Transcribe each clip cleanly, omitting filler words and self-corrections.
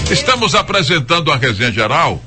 Estamos apresentando a resenha geral.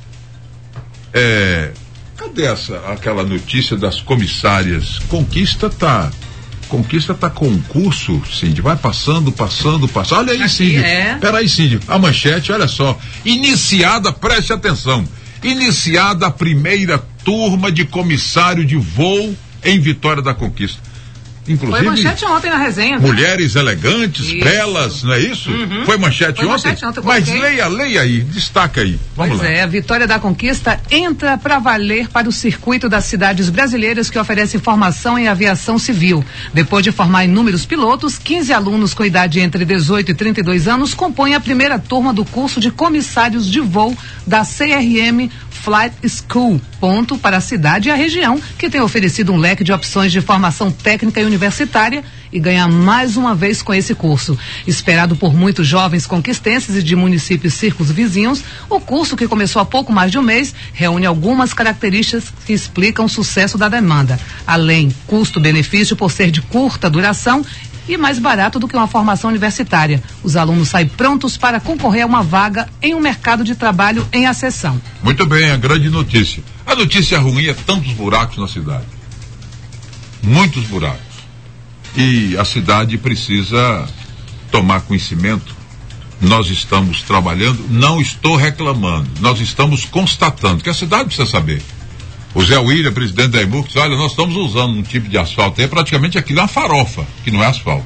Cadê aquela notícia das comissárias? Conquista tá concurso, Cindy, vai passando. Olha aí, Cindy. Peraí, Cindy, a manchete, olha só. Preste atenção. Iniciada a primeira turma de comissário de voo em Vitória da Conquista. Inclusive, foi manchete ontem na resenha. Mulheres elegantes, belas, não é isso? Uhum. Foi manchete ontem? Mas leia aí, destaca aí. Vamos lá. A Vitória da Conquista entra para valer para o circuito das cidades brasileiras que oferece formação em aviação civil. Depois de formar inúmeros pilotos, 15 alunos com idade entre 18 e 32 anos compõem a primeira turma do curso de comissários de voo da CRM Flight School, para a cidade e a região, que tem oferecido um leque de opções de formação técnica e universitária e ganha mais uma vez com esse curso. Esperado por muitos jovens conquistenses e de municípios circos vizinhos, o curso, que começou há pouco mais de um mês, reúne algumas características que explicam o sucesso da demanda. Além, custo-benefício por ser de curta duração e mais barato do que uma formação universitária. Os alunos saem prontos para concorrer a uma vaga em um mercado de trabalho em ascensão. Muito bem, a grande notícia. A notícia ruim é tantos buracos na cidade. Muitos buracos. E a cidade precisa tomar conhecimento. Nós estamos trabalhando, não estou reclamando, nós estamos constatando que a cidade precisa saber. O Zé William, presidente da EMURC, diz: olha, nós estamos usando um tipo de asfalto aí, praticamente aquilo é uma farofa, que não é asfalto.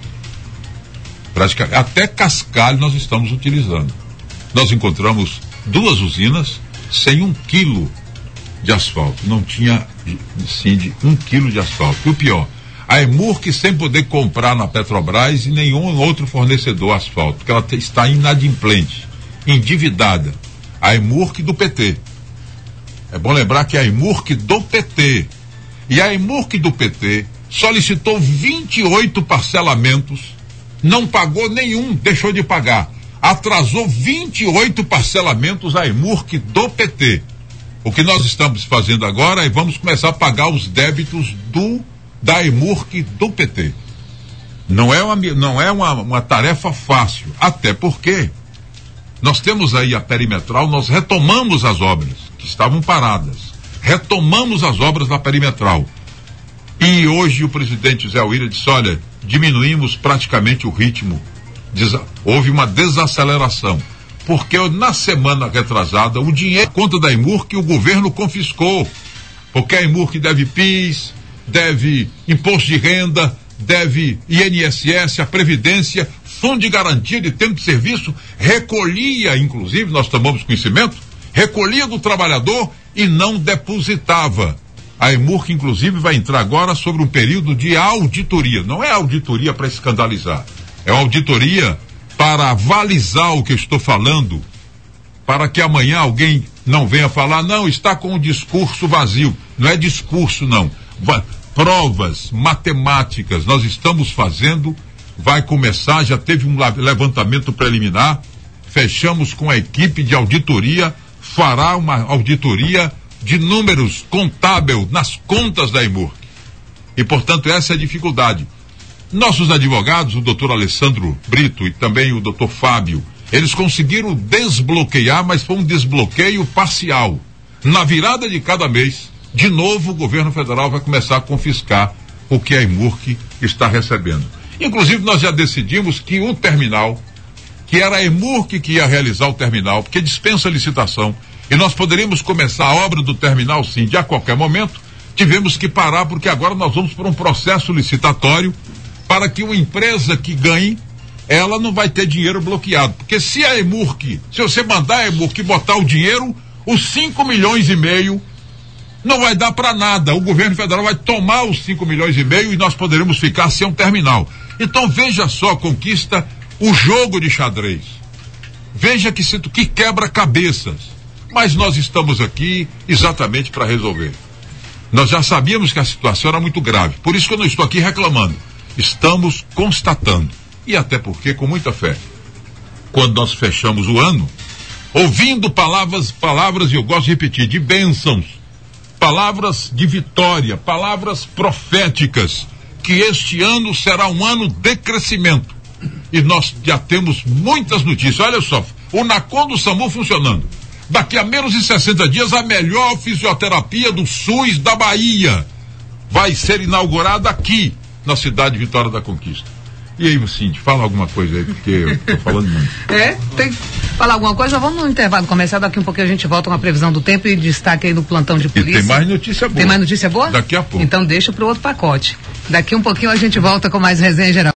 Até cascalho nós estamos utilizando. Nós encontramos 2 usinas sem 1 quilo de asfalto. Não tinha, sim, de 1 quilo de asfalto. E o pior, a EMURC sem poder comprar na Petrobras e nenhum outro fornecedor asfalto, porque ela está inadimplente, endividada. A EMURC do PT. É bom lembrar que é a EMURC do PT. E a EMURC do PT solicitou 28 parcelamentos, não pagou nenhum, deixou de pagar. Atrasou 28 parcelamentos a EMURC do PT. O que nós estamos fazendo agora é vamos começar a pagar os débitos da EMURC do PT. Não é uma tarefa fácil, até porque nós temos aí a perimetral, nós retomamos as obras que estavam paradas. Retomamos as obras da perimetral. E hoje o presidente Zé William disse: olha, diminuímos praticamente o ritmo. Houve uma desaceleração. Porque na semana retrasada, o dinheiro, conta da EMURC, o governo confiscou. Porque a EMURC deve PIS, deve imposto de renda, deve INSS, a Previdência, Fundo de Garantia de Tempo de Serviço, recolhia, inclusive, nós tomamos conhecimento, recolhia do trabalhador e não depositava. A EMURC, inclusive, vai entrar agora sobre um período de auditoria. Não é auditoria para escandalizar, é uma auditoria para avalizar o que eu estou falando, para que amanhã alguém não venha falar: não, está com um discurso vazio. Não é discurso, não. Provas matemáticas nós estamos fazendo. Vai começar, já teve um levantamento preliminar, fechamos com a equipe de auditoria, fará uma auditoria de números contábil nas contas da EMURC. E, portanto, essa é a dificuldade. Nossos advogados, o doutor Alessandro Brito e também o doutor Fábio, eles conseguiram desbloquear, mas foi um desbloqueio parcial. Na virada de cada mês, de novo o governo federal vai começar a confiscar o que a EMURC está recebendo. Inclusive, nós já decidimos que o terminal, que era a EMURC que ia realizar o terminal, porque dispensa licitação, e nós poderíamos começar a obra do terminal, sim, de a qualquer momento. Tivemos que parar, porque agora nós vamos para um processo licitatório para que uma empresa que ganhe, ela não vai ter dinheiro bloqueado. Porque se a EMURC, se você mandar a EMURC botar o dinheiro, os 5,5 milhões não vai dar para nada. O governo federal vai tomar os 5,5 milhões e nós poderemos ficar sem um terminal. Então veja só, Conquista, o jogo de xadrez. Veja que quebra cabeças. Mas nós estamos aqui exatamente para resolver. Nós já sabíamos que a situação era muito grave. Por isso que eu não estou aqui reclamando. Estamos constatando. E até porque, com muita fé, quando nós fechamos o ano, ouvindo palavras, e eu gosto de repetir, de bênçãos, palavras de vitória, palavras proféticas, que este ano será um ano de crescimento. E nós já temos muitas notícias. Olha só, O NACON do SAMU funcionando. Daqui a menos de 60 dias, a melhor fisioterapia do SUS da Bahia vai ser inaugurada aqui, na cidade de Vitória da Conquista. E aí, Cindy, fala alguma coisa aí, porque eu tô falando muito. Tem que falar alguma coisa? Vamos no intervalo começar, daqui um pouquinho a gente volta com a previsão do tempo e destaque aí no plantão de polícia. E tem mais notícia boa. Tem mais notícia boa? Daqui a pouco. Então deixa pro outro pacote. Daqui um pouquinho a gente volta com mais resenha geral.